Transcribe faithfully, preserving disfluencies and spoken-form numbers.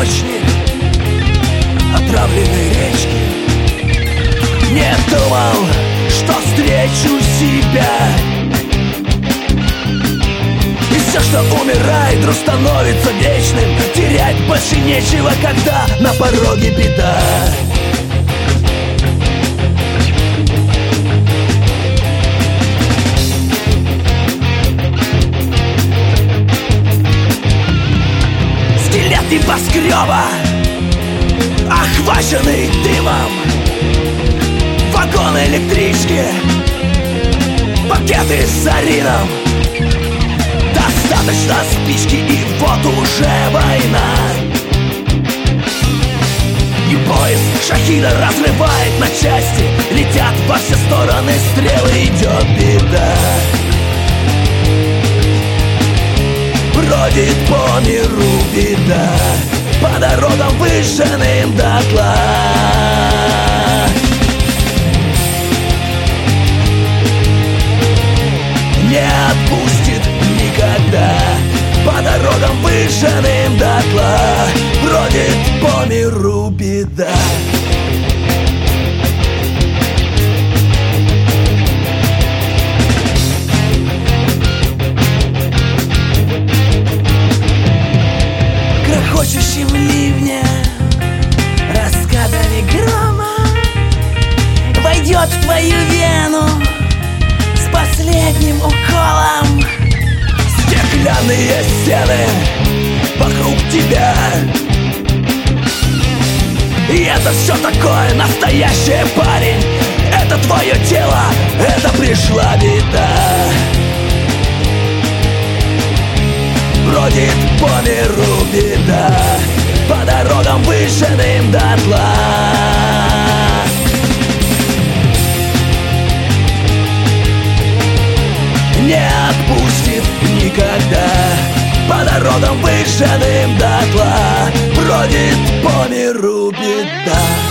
источник отравленной речки. Не думал, что встречу себя. И все, что умирает, вдруг становится вечным. Терять больше нечего, когда на пороге беда. Скелет небоскреба, охваченный дымом, вагоны электрички, пакеты с арином. Достаточно спички, и вот уже война. И поезд шахида разрывает на части. Летят во все стороны стрелы, идет беда. Бродит по миру беда, по дорогам выжженным дотла. Не отпустит никогда, по дорогам выжженным дотла. Бродит по миру беда. Грохочущим ливнем, раскатами грома войдет в твою вену с последним уколом. Стеклянные стены вокруг тебя, и это все такое настоящее, парень. Это твое тело, это пришла беда. Бродит по миру беда, по дорогам выжженным дотла. Не отпустит никогда, по дорогам выжженным дотла. Бродит по миру беда.